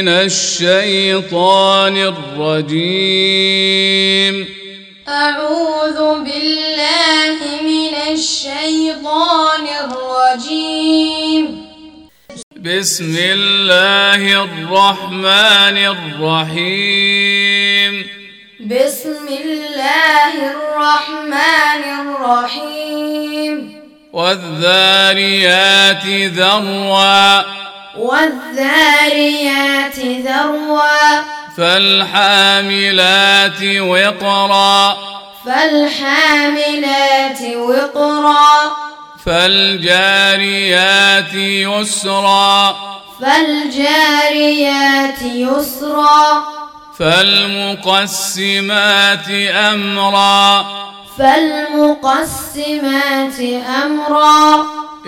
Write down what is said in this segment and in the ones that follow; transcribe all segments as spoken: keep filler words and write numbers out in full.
الشيطان الرجيم. أعوذ بالله من الشيطان الرجيم. بسم الله الرحمن الرحيم. بسم الله الرحمن الرحيم. والذاريات ذروا والذاريات ذروا فالحاملات وقرا فالحاملات وقرا فالجاريات يسرا فالجاريات يسرا فالمقسمات أمرا فالمقسمات أمرا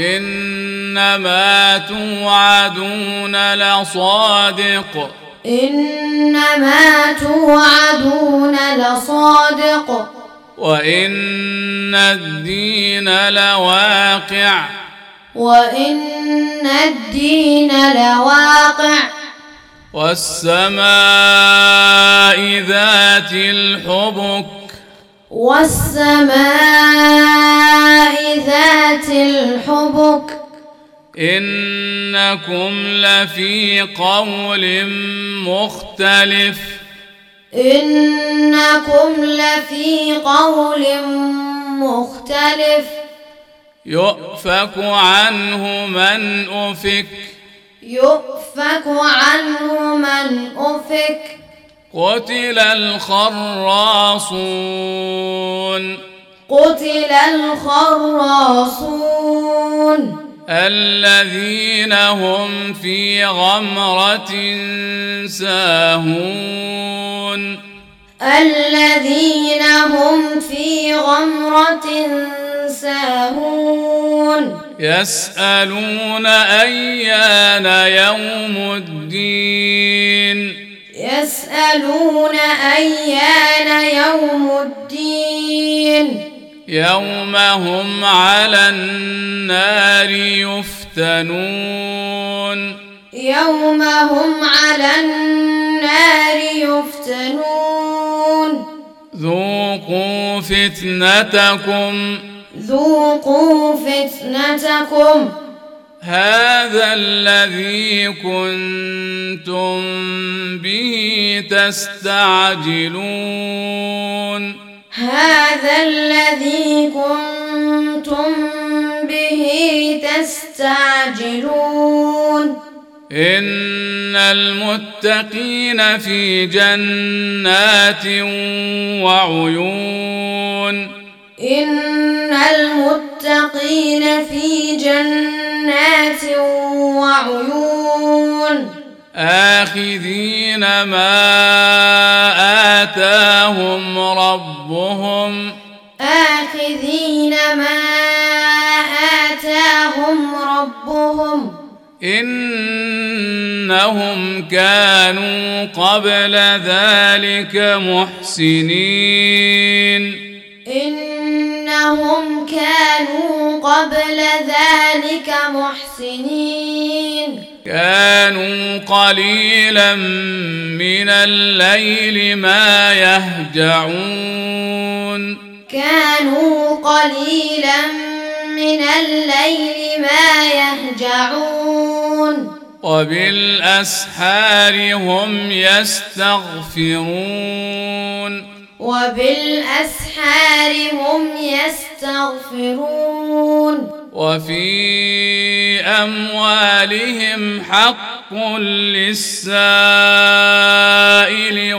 إنما توعدون لصادق إنما توعدون لصادق وإن الدين لواقع وإن الدين لواقع والسماء ذات الحبك والسماء ذات الحبك إنكم لفي قول مختلف إنكم لفي قول مختلف يؤفك عنه من أفك يؤفك عنه من أفك قتل الخراصون قتل الخراصون الذين هم في غمرة ساهون الذين هم في غمرة ساهون يسألون أيان يوم الدين يسألون أيان يوم الدين يوم هم على النار يفتنون يوم هم على النار يفتنون ذوقوا فتنتكم ذوقوا فتنتكم هذا الذي كنتم به تستعجلون هذا الذي كنتم به تستعجلون إن المتقين في جنات وعيون إن المتقين في جنات وعيون آخذين ما آتاهم ربهم آخذين ما آتاهم ربهم إنهم كانوا قبل ذلك محسنين إنهم كانوا قبل ذلك محسنين كانوا قليلا من الليل ما يهجعون كانوا قليلا من الليل ما يهجعون وبالأسحار هم يستغفرون وبالأسحار هم يستغفرون وفي أموالهم حق للسائل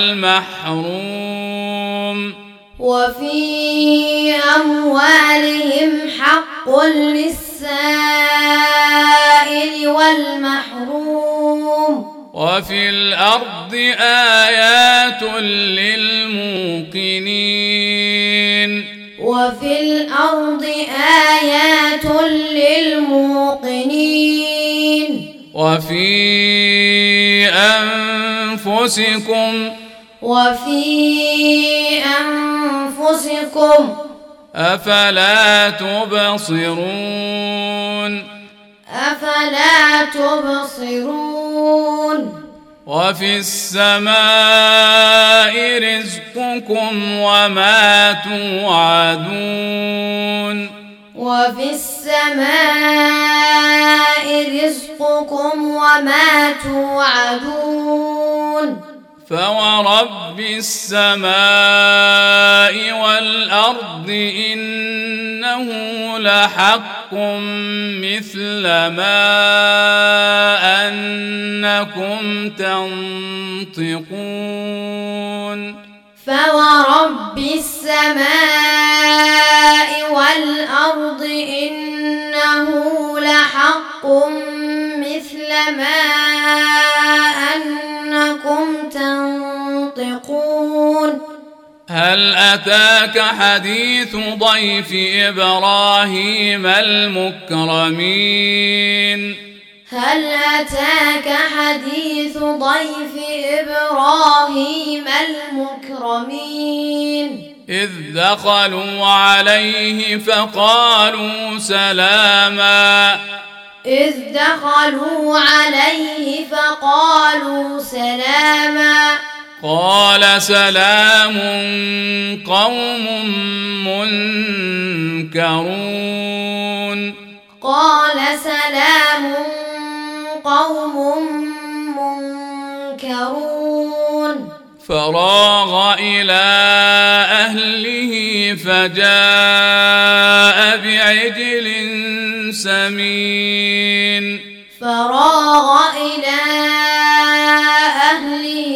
والمحروم وفي أموالهم حق للسائل والمحروم وفي الأرض آيات للموقنين وفي الأرض آيات للموقنين وفي أنفسكم وفي أنفسكم أفلا تبصرون أفلا تبصرون وفي السماء رزقكم وما توعدون وفي السماء رزقكم وما توعدون فورب السماء والأرض إنه لحق مثل ما أنكم تنطقون فورب السماء والأرض إنه لحق مثل ما أنكم تنطقون هل أتاك حديث ضيف إبراهيم المكرمين هل أتاك حديث ضيف إبراهيم المكرمين إذ دخلوا عليه فقالوا سلاما إذ دخلوا عليه فقالوا سلاما قال سلام قوم منكرون قال سلام قوم منكرون فراغ إلى أهله فجاء بعجل سمين فراغ إلى أهله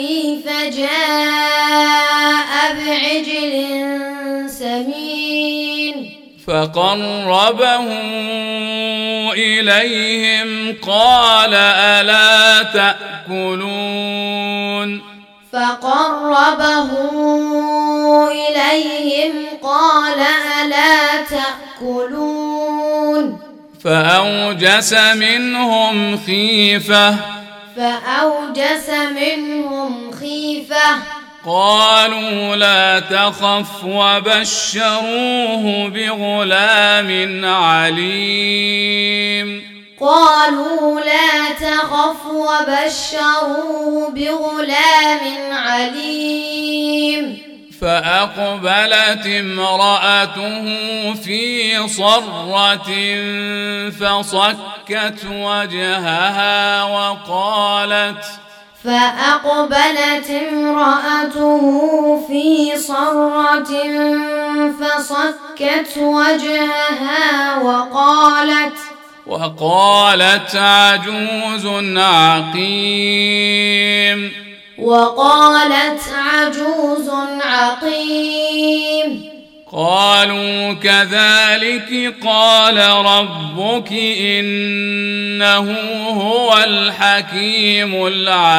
فجاء بعجل سمين فقربه إليهم قال ألا تأكلون فقربه إليهم قال ألا تأكلون فأوجس منهم خيفة فأوجس منهم خيفة قالوا لا تخف وبشروه بغلام عليم قالوا لا تخف وبشروه بغلام عليم فأقبلت امرأته في صرة فصكت وجهها وقالت فأقبلت امرأته في صرة فصكت وجهها وقالت وقالت عجوز عقيم وقالت عجوز عقيم قالوا كذلك قال ربك إنه هو الحكيم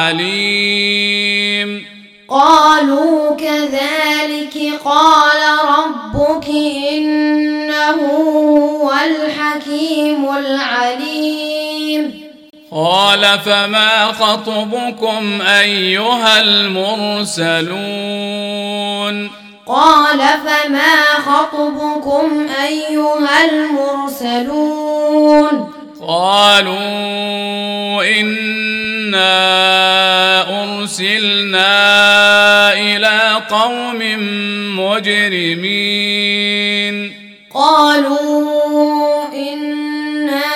العليم قالوا كذلك قال ربك إنه هو الحكيم العليم قال فما خطبكم أيها المرسلون قال فما خطبكم أيها المرسلون قالوا إنا أرسلنا إلى قوم مجرمين قالوا إنا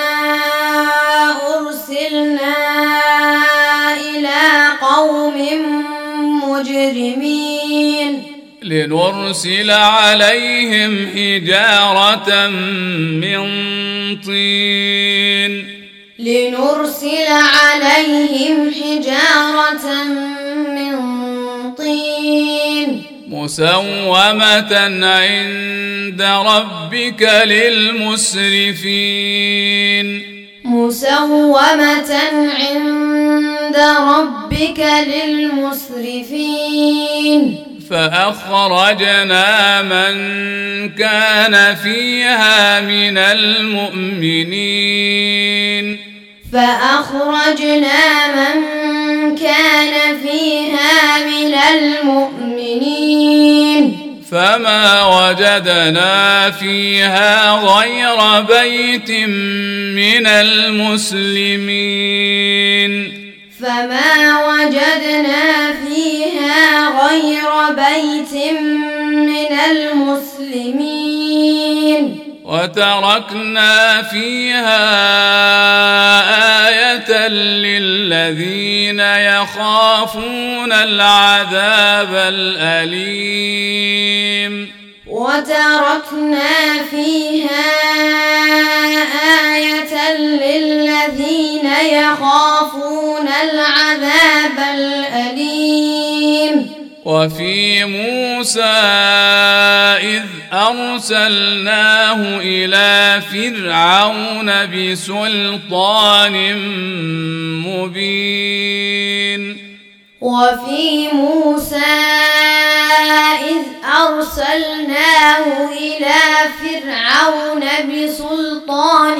أرسلنا إلى قوم مجرمين لنرسل عليهم حجارة من طين لنرسل عليهم حجارة من طين مسومة عند ربك للمسرفين مسومة عند ربك للمسرفين فأخرجنا من كان فيها من المؤمنين فأخرجنا من كان فيها من المؤمنين فما وجدنا فيها غير بيت من المسلمين فما وجدنا فيها غير بيت من المسلمين وتركنا فيها آية للذين يخافون العذاب الأليم وتركنا فيها آية للذين يخافون العذاب الأليم وفي موسى إذ أرسلناه إلى فرعون بسلطان مبين وفي موسى إذ أرسلناه إلى فرعون بسلطان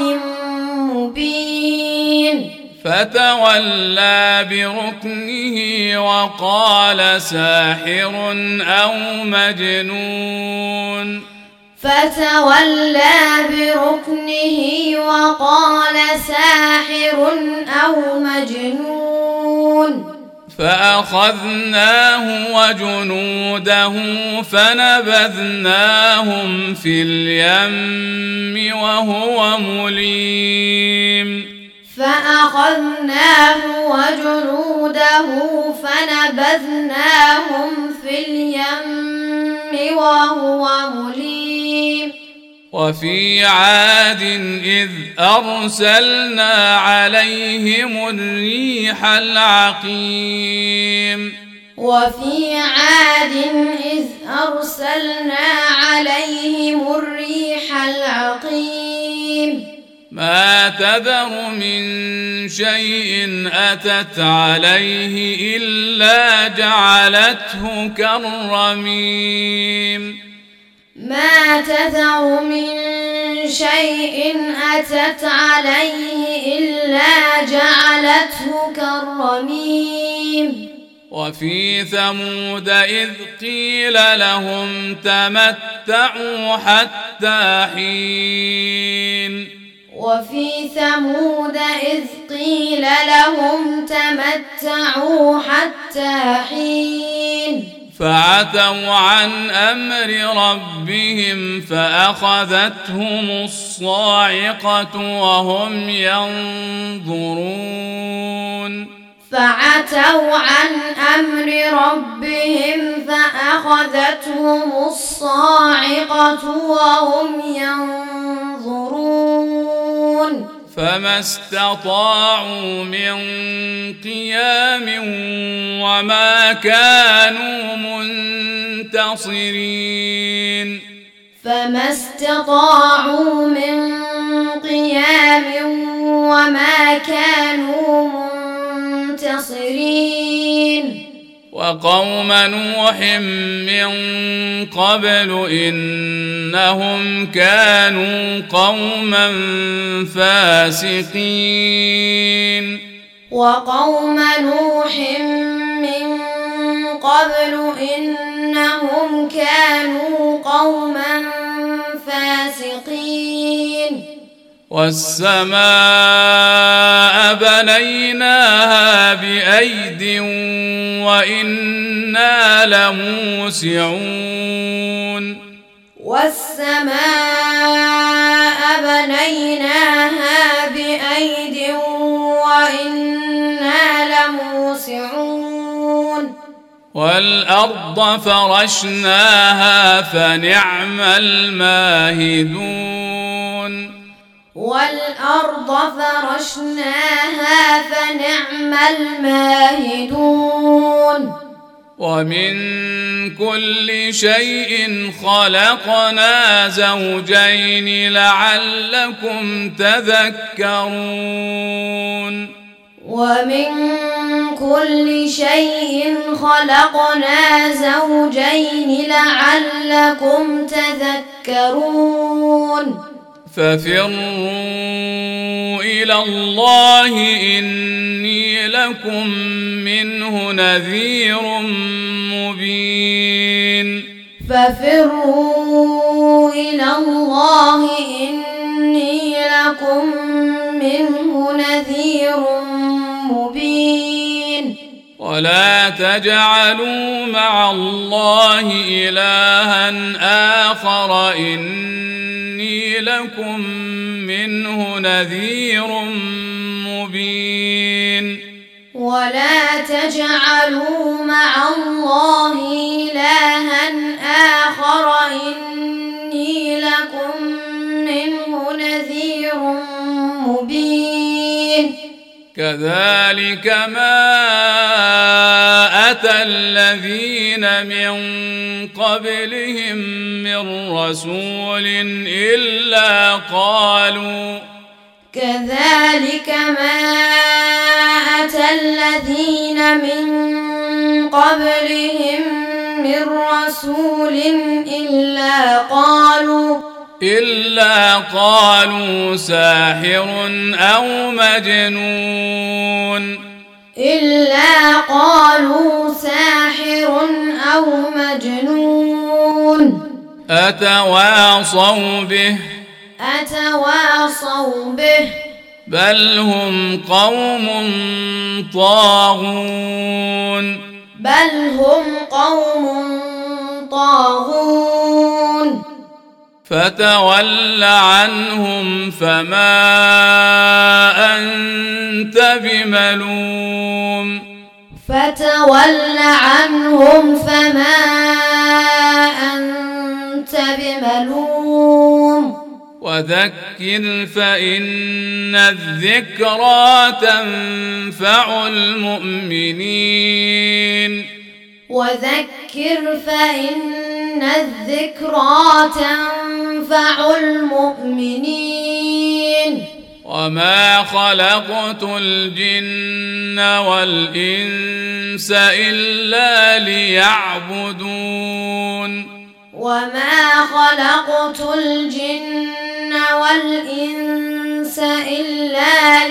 مبين فتولى بركنه وقال ساحر أو مجنون فتولى بركنه وقال ساحر أو مجنون فأخذناه وجنوده فنبذناهم في اليم وهو مليم فأخذناه وجنوده فنبذناهم في اليم وهو مليم وفي عاد إذ أرسلنا عليهم الريح العقيم وفي عاد إذ أرسلنا عليهم الريح العقيم ما تذر من شيء أتت عليه إلا جعلته كالرميم ما تذر من شيء أتت عليه إلا جعلته كالرميم وفي ثمود إذ قيل لهم تمتعوا حتى حين وفي ثمود إذ قيل لهم تمتعوا حتى حين فعتوا عن أمر ربهم فأخذتهم الصاعقة وهم ينظرون فعتوا عن أمر ربهم فأخذتهم الصاعقة وهم ينظرون فما استطاعوا من قيام وما كانوا منتصرين فما استطاعوا من قيام وما كانوا منتصرين وقوم نوح من قبل إنهم كانوا قوما فاسقين وقوم نوح من قبل إنهم كانوا قوما فاسقين والسماء بنيناها بأيد وإنا لموسعون والسماء بنيناها بأيد وإنا لموسعون والأرض فرشناها فنعم الماهدون والأرض فرشناها فنعم الماهدون ومن كل شيء خلقنا زوجين لعلكم تذكرون ومن كل شيء خلقنا زوجين لعلكم تذكرون ففروا إلى الله إني لكم منه نذير مبين ففروا إلى الله إني لكم منه نذير مبين ولا تجعلوا مع الله إلها آخر إني لكم منه نذير مبين ولا تجعلوا مع الله إلها آخر إني لكم منه نذير مبين كذلك ما أتى الذين من قبلهم من رسول إلا قالوا كذلك ما أتى الذين من قبلهم من رسول إلا قالوا إلا قالوا ساحر أو مجنون إلا قالوا ساحر أو مجنون أتواصوا به أتواصوا به بل هم قوم طاغون بل هم قوم طاغون فتول عنهم فما أنت بملوم فتول عنهم فما أنت بملوم وذكر فإن الذكرى تنفع المؤمنين وذكر فإن الذكرى تنفع المؤمنين وما خلقت الجن والإنس إلا ليعبدون وما خلقت الجن والإنس إلا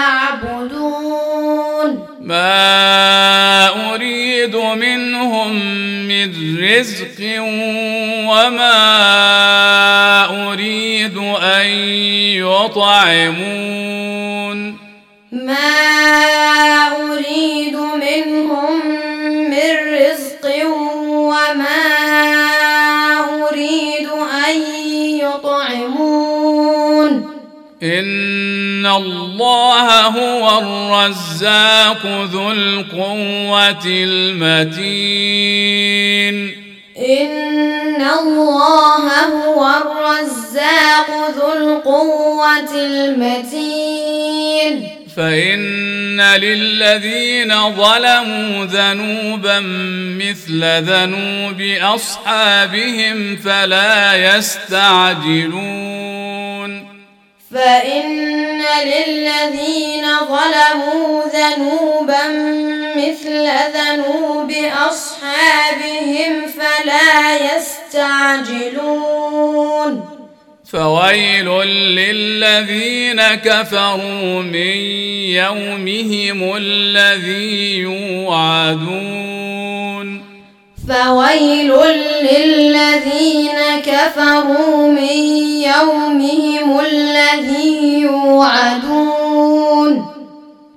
ليعبدون ما أريد منهم من رزق وما أريد أن يطعمون ما أريد منهم من رزق وما أريد أن يطعمون إن الله هو الرزاق ذو القوة المتين إن الله هو الرزاق ذو القوة المتين فإن للذين ظلموا ذنوبا مثل ذنوب أصحابهم فلا يستعجلون فإن للذين ظلموا ذنوبا مثل ذنوب أصحابهم فلا يستعجلون فويل للذين كفروا من يومهم الذي يوعدون فويل للذين كفروا من يومهم الذي يوعدون